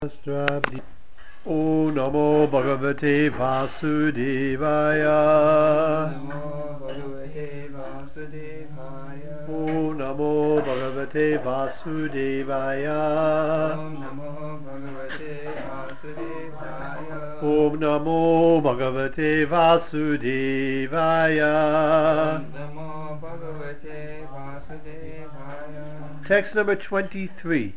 Sahasrabdi. O Namo Bhagavate Vasudevaya. Namo Bhagavate Vasudevaya. O Namo Bhagavate Vasudevaya. Om Namo Bhagavate Vasudevaya. Om Namo Bhagavate Vasudevaya. Om Namo Bhagavate Vasudevaya. Text number 23.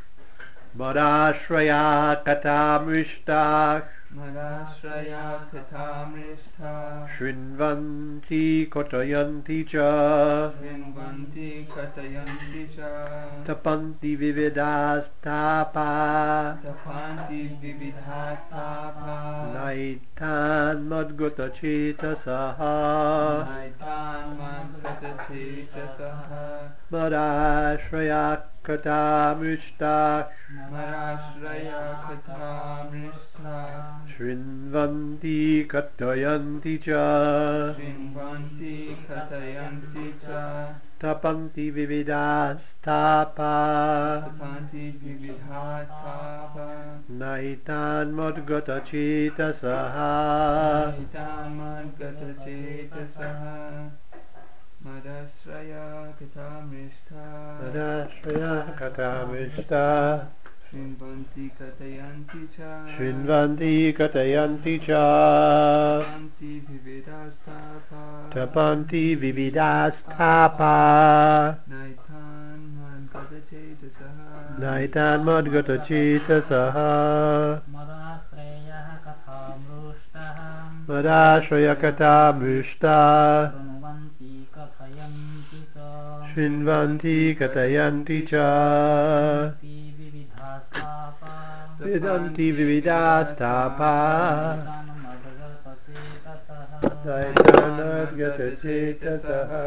Madashraya Katamrishtah Madashraya Katamrishta. Shrinvanti Kotayanti Cha Shrinvanti Katayanti Cha. Tapanti Vividastapa Tapanti Vividhastapa. Naitan Madgota Chetasaha Naitan Madgata Chetasaha. Madashraya Katamrishtah Marashraya Katamrishta. Shrinvanti Katayanti Cha Shrinvanti Katayanti Cha. Tapanti Vividastapa Tapanti Vividhastapa. Naitan Madgata Chetasaha Naitan Gata Chetasaha. Madashraya Katamrishta. Madashraya Katamrishtah Shrinvanti Katayanti Cha. Shrinvanti Katayanti Cha Tapanti Vividhastapa. Tapanti Vividastapa Naitan Madgata Chetasaha. Naitan Madgata Chetasaha Madashreyah kathamruštah Madashraya Katamrishtah Shrinvanti kathayanti Shrinvanti ca Katayanti Cha Vividhastapa Vedanti Vividastapa Naitan Madgata Chetasaha.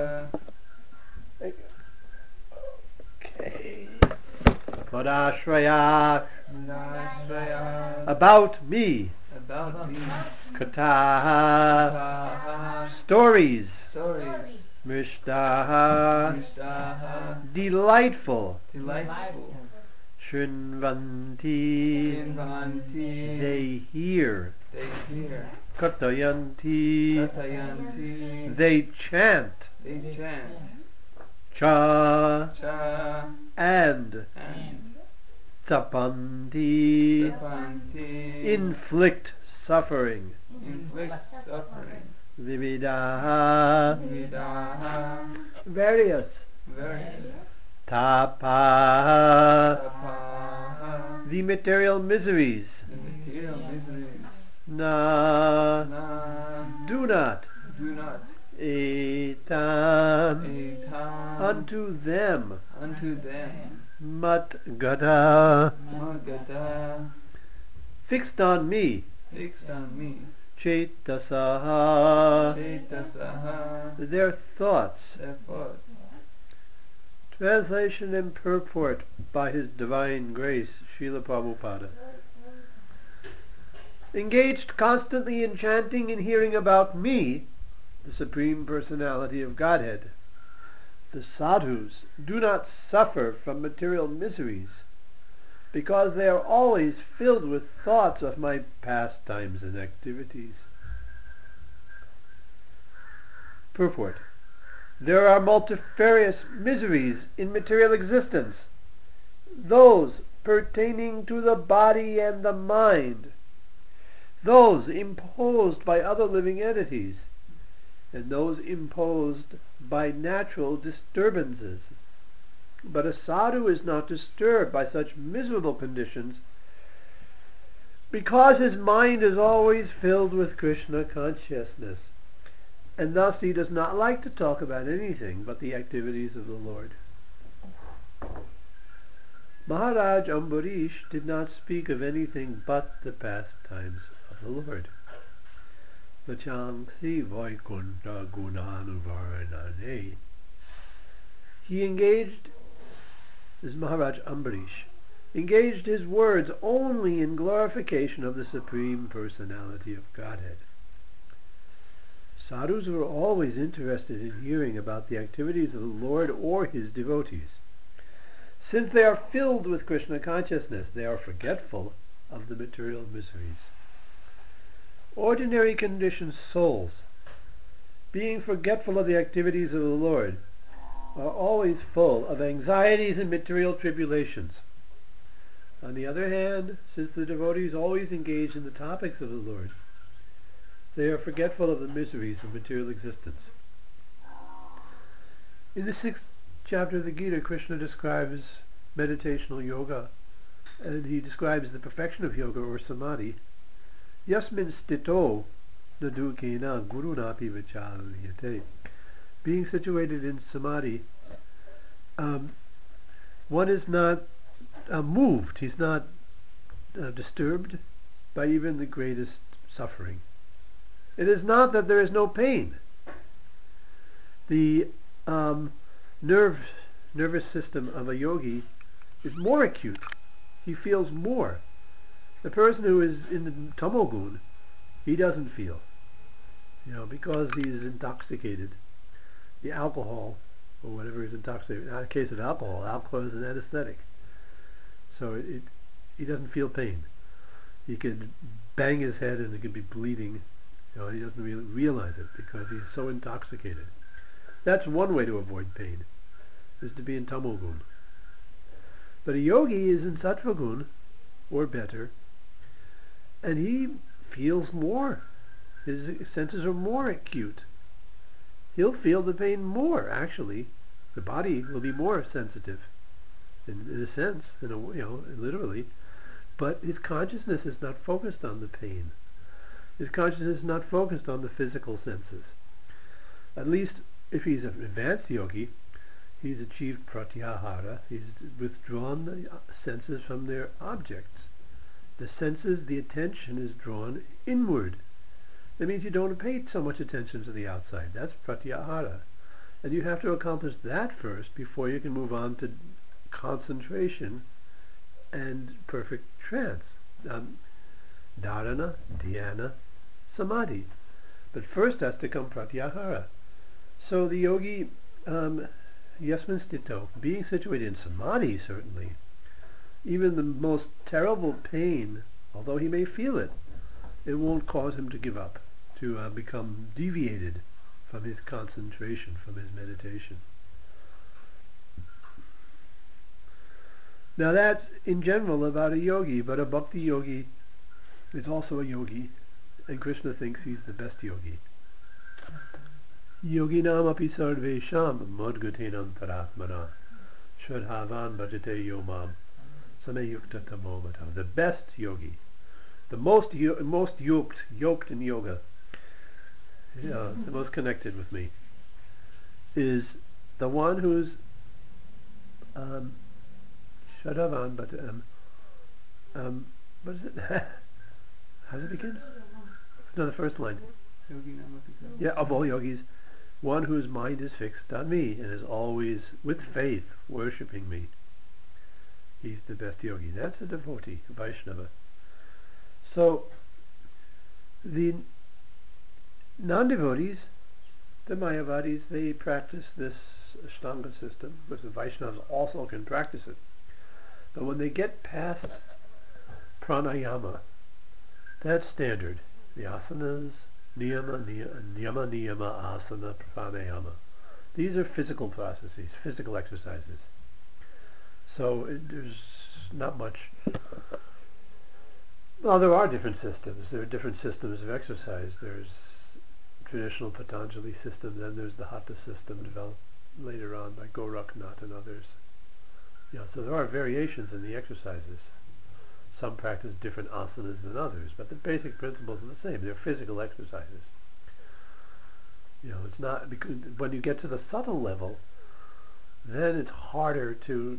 Okay. Madashraya Madashraya. about me. About me. Kataha Kaha. stories. Stories. Mishtaha Mishtaha. delightful. Delightful. Shrinvanti Shrinvanti. they hear. They hear. Katayanti Katayanti. they chant. They chant. Cha Cha. and And. tapanti Tapanti. inflict suffering. Inflict suffering. Vividaha Vidaha. various. Various. Tapa Tapaha. the material miseries. The material miseries. Na Na. do not. Do not. Etan Etam. unto them. Unto them. Mat gata Magata. fixed on me. Fixed on me. Chetasaha Chetasaha. their thoughts. Their thoughts. Translation and purport by His Divine Grace, Srila Prabhupada. Engaged constantly in chanting and hearing about me, the Supreme Personality of Godhead, the sadhus do not suffer from material miseries because they are always filled with thoughts of my pastimes and activities. Purport. There are multifarious miseries in material existence, those pertaining to the body and the mind, those imposed by other living entities, and those imposed by natural disturbances. But a sadhu is not disturbed by such miserable conditions because his mind is always filled with Krishna consciousness, and thus he does not like to talk about anything but the activities of the Lord. Maharaj Ambarish did not speak of anything but the pastimes of the Lord. Vachansi Vaikunta Gunanuvaranane. He engaged, this is Maharaj Ambarish, engaged his words only in glorification of the Supreme Personality of Godhead. Sadhus were always interested in hearing about the activities of the Lord or His devotees. Since they are filled with Krishna consciousness, they are forgetful of the material miseries. Ordinary conditioned souls, being forgetful of the activities of the Lord, are always full of anxieties and material tribulations. On the other hand, since the devotees always engage in the topics of the Lord, they are forgetful of the miseries of material existence. In the 6th chapter of the Gita, Krishna describes meditational yoga, and he describes the perfection of yoga or samadhi. Yasmin stito nadukena gurunapi vichalyate. Being situated in samadhi, one is not moved, he's not disturbed by even the greatest suffering. It is not that there is no pain. The nervous system of a yogi is more acute. He feels more. The person who is in the tamogun, he doesn't feel, because he's intoxicated. The alcohol, or whatever is intoxicated. In the case of alcohol is an anesthetic. So he doesn't feel pain. He could bang his head and it could be bleeding. He doesn't really realize it because he's so intoxicated. That's one way to avoid pain, is to be in tamogun. But a yogi is in sattvagun, or better, and he feels more. His senses are more acute. He'll feel the pain more, actually. The body will be more sensitive, in a sense, literally. But his consciousness is not focused on the pain. His consciousness is not focused on the physical senses. At least, if he's an advanced yogi, he's achieved pratyahara. He's withdrawn the senses from their objects. The senses, the attention is drawn inward. That means you don't pay so much attention to the outside. That's pratyahara. And you have to accomplish that first before you can move on to concentration and perfect trance. Dharana, dhyana, samadhi. But first has to come pratyahara. So the yogi, yasmin stito, being situated in samadhi, certainly, even the most terrible pain, although he may feel it, it won't cause him to give up, to become deviated from his concentration, from his meditation. Now that's in general about a yogi, but a bhakti yogi is also a yogi, and Krishna thinks he's the best yogi. Yoginam api sarvesham madgatenam taratmana shradhavan bhajate yomam samayukta tamomata. The best yogi, the most yoked in yoga, the most connected with me, is the one who's shradhavan, but what is it? How does it begin? No, the first line. Yeah, of all yogis, one whose mind is fixed on me and is always, with faith, worshipping me. He's the best yogi. That's a devotee, a Vaishnava. So, the non-devotees, the Mayavadis, they practice this Ashtanga system, because the Vaishnavas also can practice it. But when they get past pranayama, that's standard. The asanas, niyama, asana, pranayama. These are physical processes, physical exercises. So there's not much. Well, there are different systems. There are different systems of exercise. There's traditional Patanjali system, then there's the Hatha system developed later on by Goraknath and others. So there are variations in the exercises. Some practice different asanas than others, but the basic principles are the same. They're physical exercises. It's not, because when you get to the subtle level, then it's harder to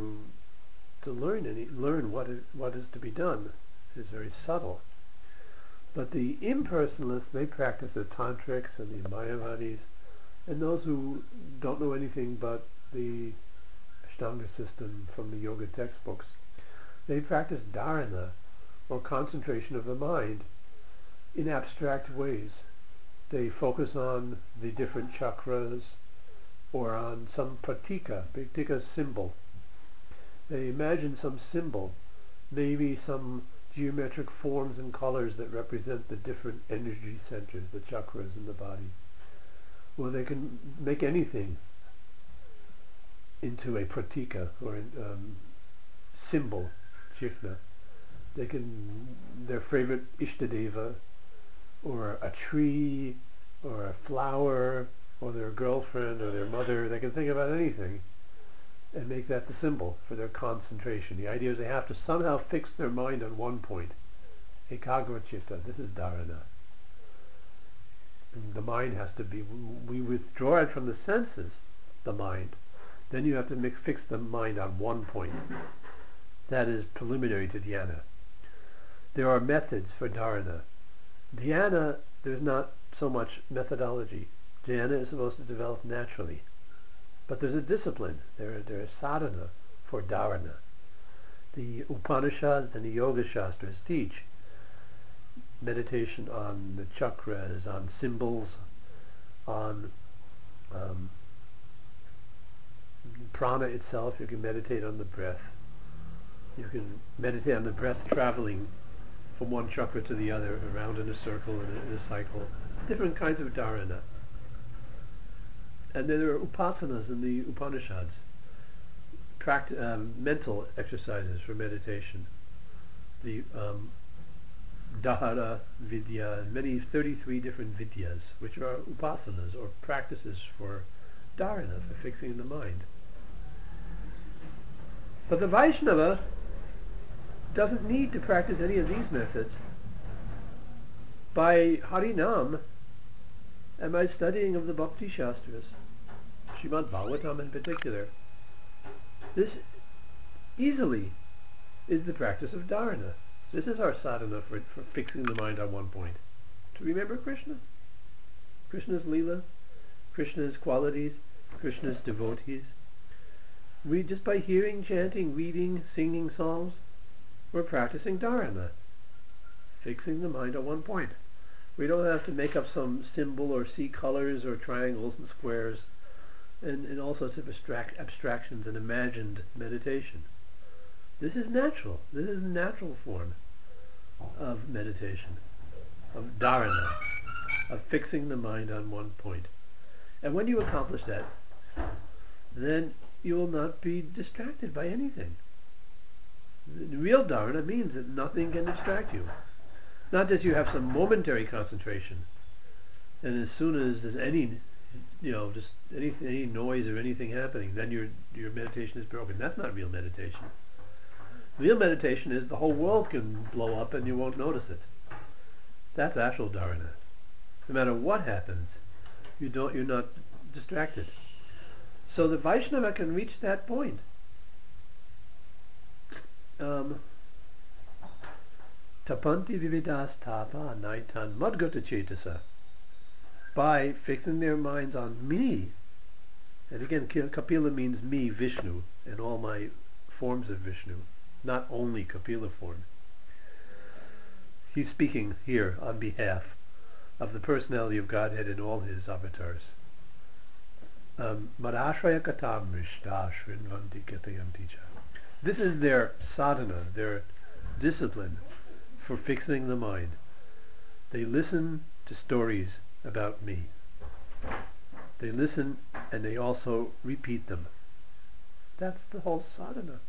learn what is to be done. It's very subtle. But the impersonalists, they practice the tantrics and the Mayavadis, and those who don't know anything but the Ashtanga system from the yoga textbooks, they practice dharana, or concentration of the mind, in abstract ways. They focus on the different chakras, or on some pratika symbol. They imagine some symbol, maybe some geometric forms and colors that represent the different energy centers, the chakras in the body. Well, they can make anything into a pratika or a symbol, chikna. They can, their favorite Ishtadeva, or a tree, or a flower, or their girlfriend, or their mother, they can think about anything and make that the symbol for their concentration. The idea is they have to somehow fix their mind on one point. Ekagra chitta, this is dharana. And the mind has to be, we withdraw it from the senses, the mind. Then you have to fix the mind on one point. That is preliminary to dhyana. There are methods for dharana. Dhyana, there's not so much methodology. Dhyana is supposed to develop naturally. But there's a discipline. There is sadhana for dharana. The Upanishads and the Yoga Shastras teach meditation on the chakras, on symbols, on prana itself. You can meditate on the breath. You can meditate on the breath traveling from one chakra to the other, around in a circle, in a cycle. Different kinds of dharana. And then there are upasanas in the Upanishads, mental exercises for meditation. The Dahara Vidya, many 33 different vidyas, which are upasanas or practices for dharana, for fixing the mind. But the Vaishnava doesn't need to practice any of these methods. By Harinam and by studying of the Bhakti Shastras, Srimad Bhagavatam in particular, this easily is the practice of dharana. This is our sadhana for fixing the mind on one point. To remember Krishna, Krishna's Leela, Krishna's qualities, Krishna's devotees. We, just by hearing, chanting, reading, singing songs, we're practicing dharana, fixing the mind on one point. We don't have to make up some symbol or see colors or triangles and squares and all sorts of abstractions and imagined meditation. This is natural. This is a natural form of meditation, of dharana, of fixing the mind on one point. And when you accomplish that, then you will not be distracted by anything. The real dharana means that nothing can distract you. Not that you have some momentary concentration, and as soon as there's any noise or anything happening, then your meditation is broken. That's not real meditation. Real meditation is the whole world can blow up and you won't notice it. That's actual dharana. No matter what happens, you're not distracted. So the Vaishnava can reach that point. Tapanti vividas tapa naitan madgata cetasa, by fixing their minds on me. And again, Kapila means me, Vishnu, and all my forms of Vishnu, not only Kapila form. He's speaking here on behalf of the personality of Godhead in all his avatars. Madashraya katam rishta shrinvanti katayanti cha. This is their sadhana, their discipline for fixing the mind. They listen to stories about me. They listen and they also repeat them. That's the whole sadhana.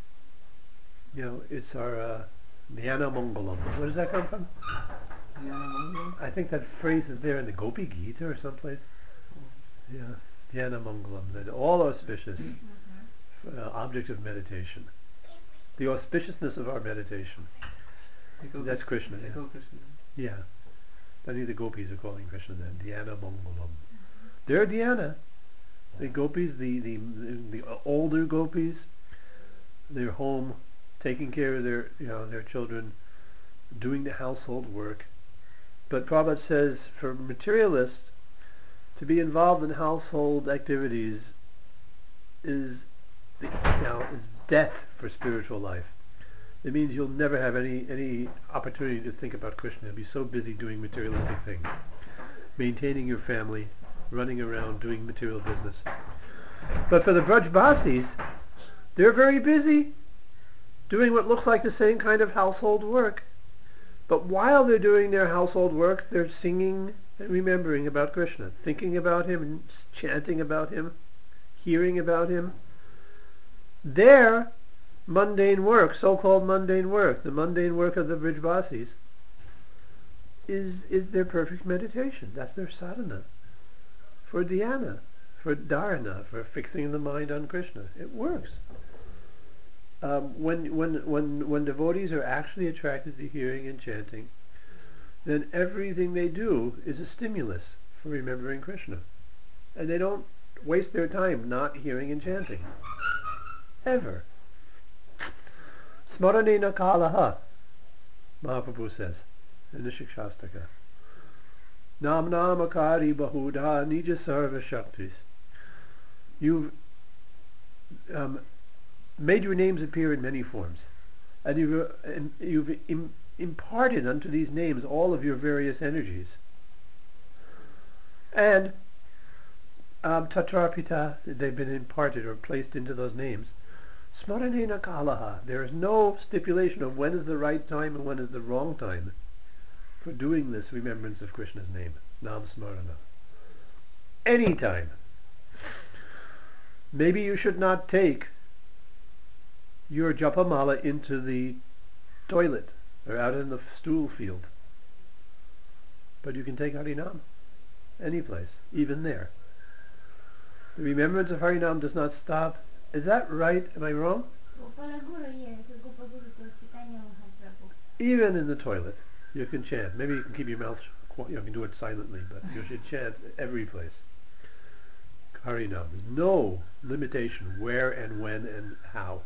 It's our Dhyana Mangalam. Where does that come from? Dhyana Mangalam? I think that phrase is there in the Gopi Gita or someplace. Yeah, Dhyana Mangalam, the all auspicious object of meditation. The auspiciousness of our meditation. That's Krishna. They call Krishna. Yeah. I think the gopis are calling Krishna then. Dhyana Mangalam. They're Dhyana. The gopis, the older gopis, they're home, taking care of their children, doing the household work. But Prabhupada says for materialists, to be involved in household activities is death for spiritual life. It means you'll never have any opportunity to think about Krishna. You'll be so busy doing materialistic things, maintaining your family, running around doing material business. But for the Brajbasis, they're very busy. doing what looks like the same kind of household work. But while they're doing their household work, they're singing and remembering about Krishna, thinking about him, chanting about him, hearing about him. Their mundane work, so-called mundane work, the mundane work of the Brijvasis, is their perfect meditation. That's their sadhana. For dhyana, for dharana, for fixing the mind on Krishna. It works. When devotees are actually attracted to hearing and chanting, then everything they do is a stimulus for remembering Krishna. And they don't waste their time not hearing and chanting. Ever. Smaranena kalaha, Mahaprabhu says in the Shikshastaka. Nam namakari bahuda nija sarva shaktis. You've made your names appear in many forms, and you've imparted unto these names all of your various energies. And tatrapita, they've been imparted or placed into those names. Smaranena kalaha, there is no stipulation of when is the right time and when is the wrong time for doing this remembrance of Krishna's name, Nam Smarana. Any time. Maybe you should not take your japamala into the toilet or out in the stool field. But you can take Harinam any place, even there. The remembrance of Harinam does not stop. Is that right? Am I wrong? Even in the toilet, you can chant. Maybe you can keep your mouth, you can do it silently, but you should chant every place. Harinam. There's no limitation where and when and how.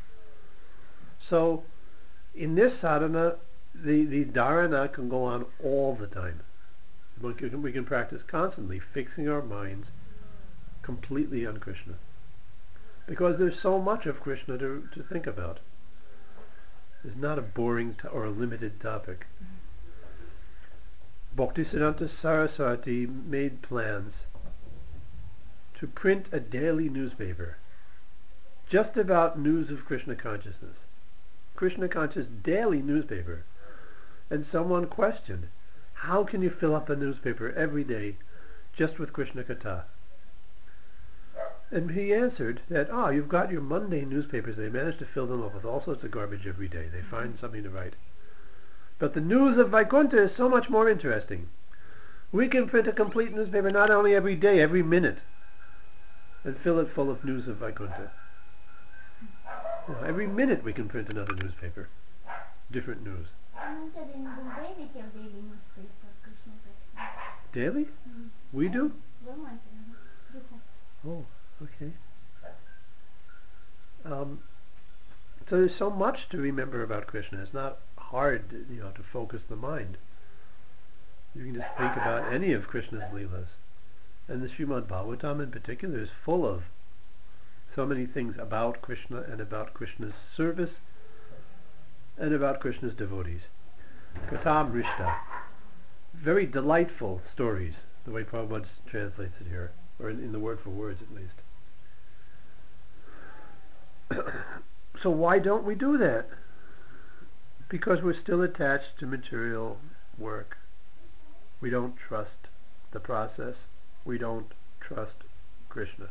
So, in this sadhana, the dharana can go on all the time. We can practice constantly, fixing our minds completely on Krishna. Because there's so much of Krishna to think about. It's not a boring or a limited topic. Bhaktisiddhanta Saraswati made plans to print a daily newspaper just about news of Krishna consciousness. Krishna conscious daily newspaper. And someone questioned, how can you fill up a newspaper every day just with Krishna Katha? And he answered that, you've got your mundane newspapers. They manage to fill them up with all sorts of garbage every day. They find something to write. But the news of Vaikuntha is so much more interesting. We can print a complete newspaper not only every day, every minute, and fill it full of news of Vaikuntha. Every minute we can print another newspaper. Different news. Daily? We do? Oh, okay. So there's so much to remember about Krishna. It's not hard, to focus the mind. You can just think about any of Krishna's Leelas. And the Srimad Bhagavatam in particular is full of so many things about Krishna and about Krishna's service and about Krishna's devotees. Kathamrishta. Very delightful stories, the way Prabhupada translates it here, or in the word for words at least. So why don't we do that? Because we're still attached to material work. We don't trust the process. We don't trust Krishna.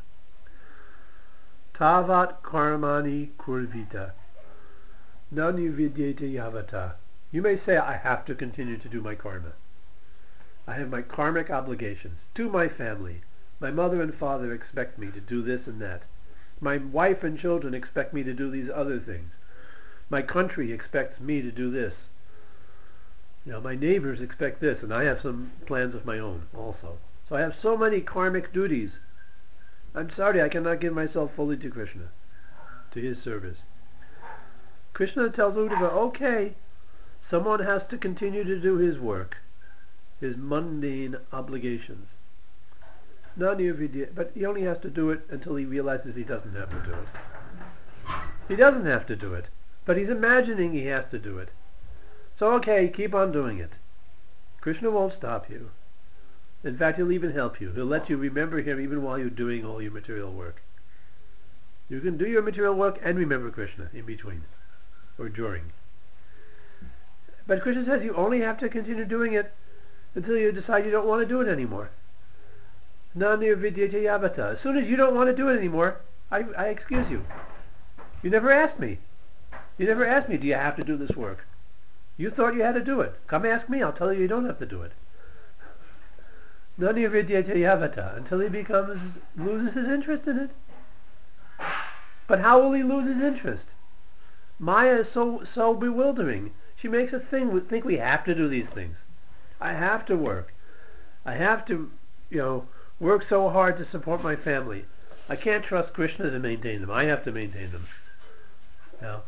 Tavat karmani kurvita nanu vidyate yavata. You may say, I have to continue to do my karma. I have my karmic obligations to my family. My mother and father expect me to do this and that. My wife and children expect me to do these other things. My country expects me to do this. My neighbors expect this, and I have some plans of my own also. So I have so many karmic duties. I'm sorry, I cannot give myself fully to Krishna, to his service. Krishna tells Uddhava, okay, someone has to continue to do his work, his mundane obligations. But he only has to do it until he realizes he doesn't have to do it. He doesn't have to do it, but he's imagining he has to do it. So okay, keep on doing it. Krishna won't stop you. In fact, he'll even help you. He'll let you remember him even while you're doing all your material work. You can do your material work and remember Krishna in between. or during. But Krishna says you only have to continue doing it until you decide you don't want to do it anymore. Na-nirvidyate yavata. As soon as you don't want to do it anymore, I excuse you. You never asked me. You never asked me, do you have to do this work? You thought you had to do it. Come ask me, I'll tell you you don't have to do it. Na-nirvidyate yavata. Until he loses his interest in it. But how will he lose his interest? Maya is so bewildering. She makes us think we have to do these things. I have to work. I have to, work so hard to support my family. I can't trust Krishna to maintain them. I have to maintain them. Now,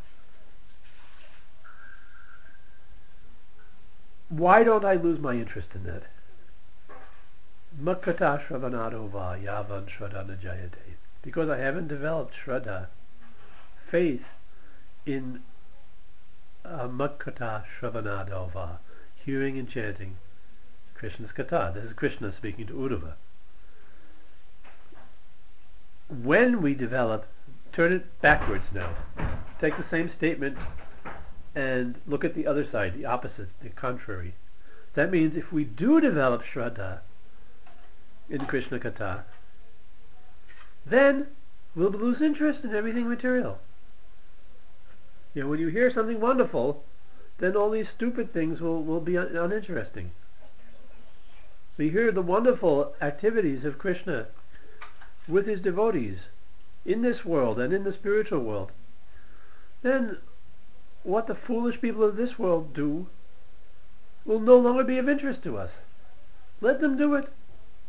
why don't I lose my interest in that? Makkata shravanado va yavan shradhana jayate. Because I haven't developed shraddha, faith in Makkata shravanado va, hearing and chanting Krishna's katha. This is Krishna speaking to Uddhava. When we develop, turn it backwards now. Take the same statement and look at the other side, the opposites, the contrary. That means if we do develop shraddha in Krishna katha, then we'll lose interest in everything material. When you hear something wonderful, then all these stupid things will be uninteresting. We hear the wonderful activities of Krishna with his devotees in this world and in the spiritual world. Then what the foolish people of this world do will no longer be of interest to us. Let them do it.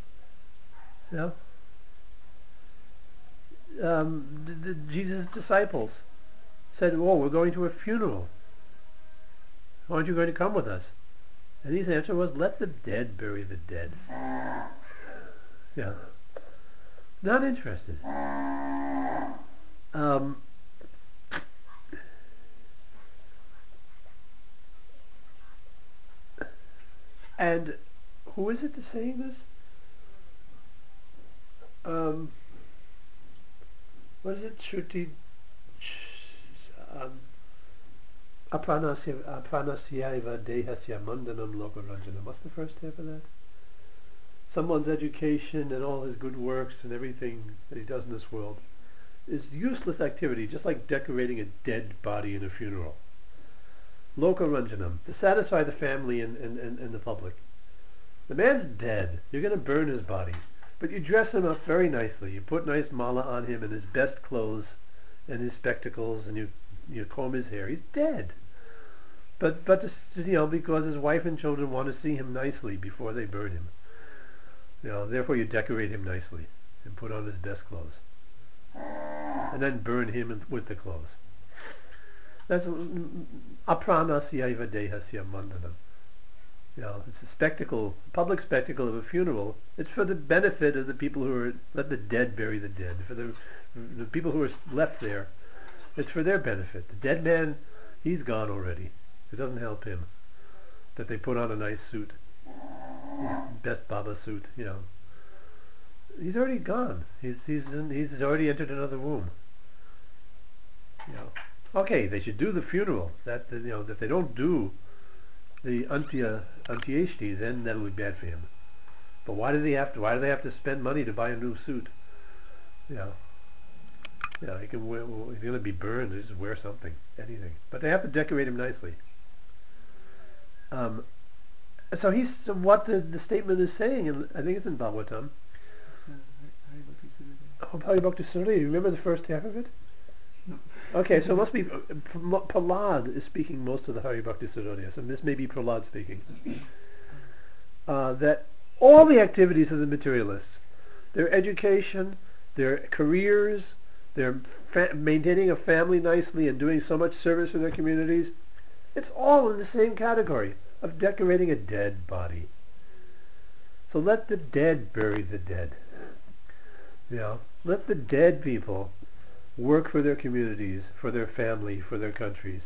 Jesus' disciples said, we're going to a funeral. Aren't you going to come with us? And his answer was, let the dead bury the dead. Not interested. And who is it that's saying this? What is it? Shruti Apranasyaiva dehasya mandanam lokaranjanam. What's the first half of that? Someone's education and all his good works and everything that he does in this world is useless activity, just like decorating a dead body in a funeral. Lokaranjanam, to satisfy the family and the public. The man's dead. You're going to burn his body. But you dress him up very nicely. You put nice mala on him and his best clothes and his spectacles, and you comb his hair. He's dead. But because his wife and children want to see him nicely before they burn him. Therefore you decorate him nicely and put on his best clothes. And then burn him with the clothes. That's apranasya dehasya mandanam. It's a spectacle, public spectacle of a funeral. It's for the benefit of the people let the dead bury the dead. For the people who are left there, it's for their benefit. The dead man, he's gone already. It doesn't help him that they put on a nice suit, his best Baba suit. He's already gone. He's already entered another womb. Okay, they should do the funeral. If they don't do the antyeshti, then that'll be bad for him. But why do they have to spend money to buy a new suit? He can wear. He's going to be burned. Just wear something, anything. But they have to decorate him nicely. So what the statement is saying, and I think it's in Bhagavatam. Haribhakti Sura. You remember the first half of it? No. Okay, so it must be Prahlad is speaking most of the Haribhakti Sudodhyas, and this may be Prahlad speaking. That all the activities of the materialists, their education, their careers, their maintaining a family nicely and doing so much service for their communities, it's all in the same category of decorating a dead body. So let the dead bury the dead. Let the dead people work for their communities, for their family, for their countries.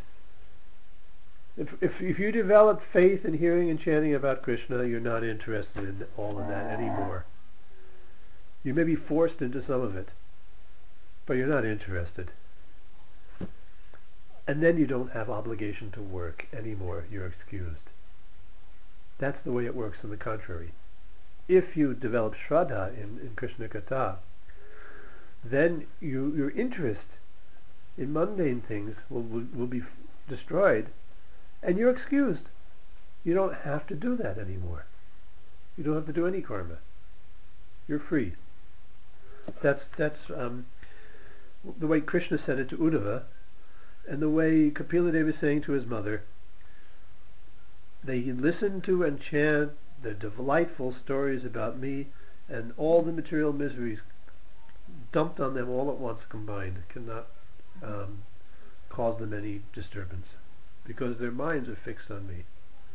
If you develop faith in hearing and chanting about Krishna, you're not interested in all of that anymore. You may be forced into some of it, but you're not interested. And then you don't have obligation to work anymore. You're excused. That's the way it works on the contrary. If you develop Shraddha in Krishna Katha, then your interest in mundane things will be destroyed, and you're excused. You don't have to do that anymore. You don't have to do any karma. You're free. That's the way Krishna said it to Uddhava, and the way Kapila Deva is saying to his mother. They listen to and chant the delightful stories about me, and all the material miseries dumped on them all at once combined cannot cause them any disturbance, because their minds are fixed on me.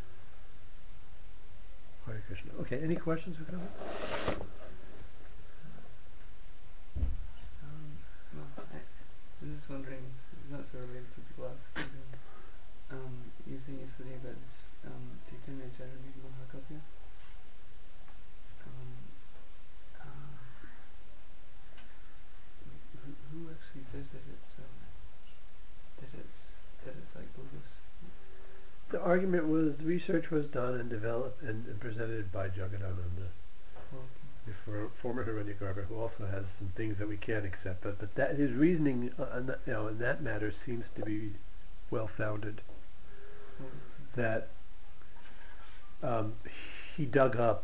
Hare Krishna. Okay, any questions or comments? I was just wondering, it's not so related to the class, but you were saying yesterday about this Chaitanya Charitamrita Mahakavya. Who actually says that it's like bogus? The argument was, the research was done and developed and presented by Jagadananda, the former Hiranyagarbha, who also has some things that we can't accept, but that his reasoning in that matter seems to be well founded. That he dug up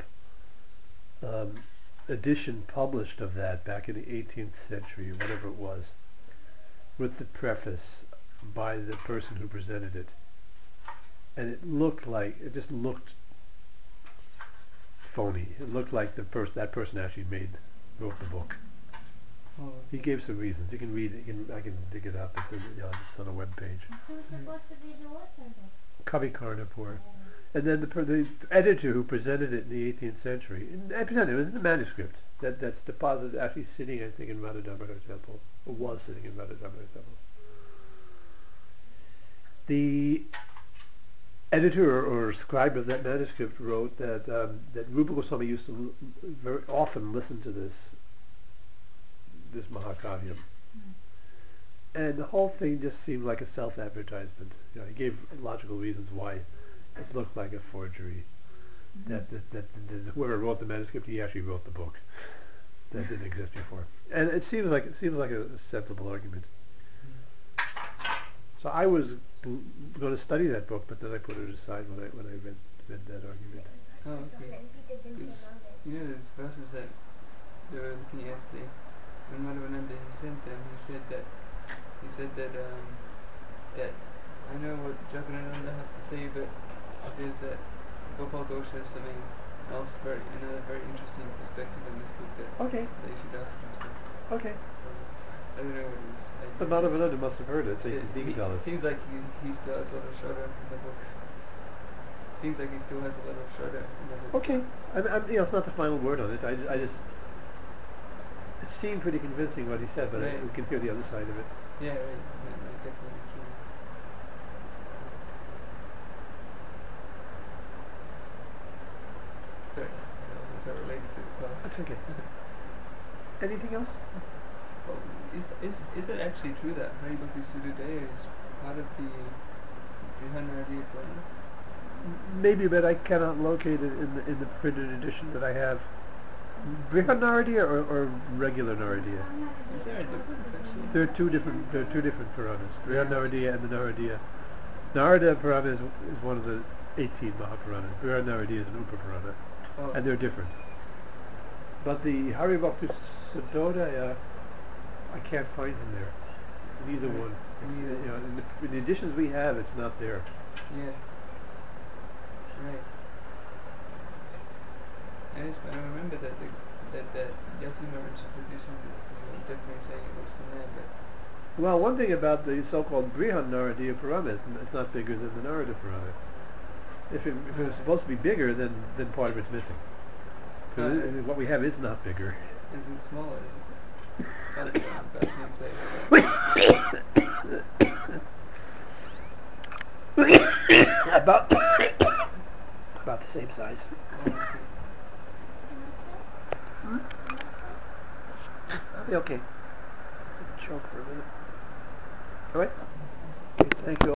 edition published of that back in the 18th century, whatever it was, with the preface by the person who presented it, and it just looked phony. It looked like that person actually wrote the book. He gave some reasons. You can read it. I can dig it up. It's on a web page. Who's supposed to be the author then? Kavi Karnapur. And then the editor who presented it in the 18th century, it was in the manuscript that's deposited, actually sitting, I think, in Radha Damodar Temple, or was sitting in Radha Damodar Temple. The editor or scribe of that manuscript wrote that Rupa Goswami used to very often listen to this Mahakavyam. And the whole thing just seemed like a self-advertisement. He gave logical reasons why it looked like a forgery. That whoever wrote the manuscript, he actually wrote the book that didn't exist before. And it seems like a sensible argument. So I was going to study that book, but then I put it aside when I read that argument. Oh, okay. Because, there's verses that they were looking at yesterday. When Madhavananda he sent them, he said that that I know what Jagadananda has to say, but it is that Gopal Ghosh has something else, another very interesting perspective in this book that you should ask him. So, Okay. I don't know what it is. But Madhavananda must have heard it, so he can tell us. It seems like he still has a lot of Shraddha in the book. Seems like he still has a lot of Shraddha in the book. Okay. It's not the final word on it. I just... It seemed pretty convincing what he said, but we can hear the other side of it. Yeah, right. Definitely true. Sorry, that wasn't so related to the class. That's okay. Anything else? Well, is it actually true that Hari Bhakti Sudhudaya is part of the Brihanaradiya Purana? Maybe, but I cannot locate it in the printed edition that I have. Brihanaradiya or regular Naradiya? Is there a difference actually? There are two different Puranas, Brihanaradiya and the Naradiya. Narada Purana is one of the 18 Mahapuranas. Brihanaradiya is an Upa Purana, and they're different. But the Hari Bhakti Sudhudaya, I can't find him there. Neither one. In the editions we have, it's not there. Yeah. Right. I remember that Yati Maharaj's edition is definitely saying it was from there, but... Well, one thing about the so-called Brihan Naradiya Purana is it's not bigger than the Narada Purana. If it was supposed to be bigger, then part of it's missing. What we have is not bigger. Is it smaller, is it? About the same size. I'll be okay. Choke for a minute. All right? Thank you.